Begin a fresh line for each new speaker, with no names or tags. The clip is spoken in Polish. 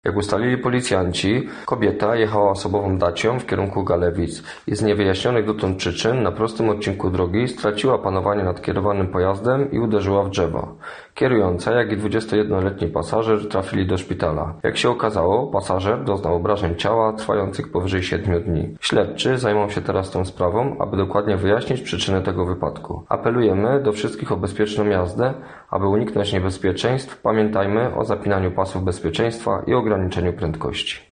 Jak ustalili policjanci, kobieta jechała osobową Dacią w kierunku Galewic i z niewyjaśnionych dotąd przyczyn na prostym odcinku drogi straciła panowanie nad kierowanym pojazdem i uderzyła w drzewo. Kierująca, jak i 21-letni pasażer trafili do szpitala. Jak się okazało, pasażer doznał obrażeń ciała trwających powyżej 7 dni. Śledczy zajmą się teraz tą sprawą, aby dokładnie wyjaśnić przyczynę tego wypadku. Apelujemy do wszystkich o bezpieczną jazdę. Aby uniknąć niebezpieczeństw, pamiętajmy o zapinaniu pasów bezpieczeństwa i ograniczeniu prędkości.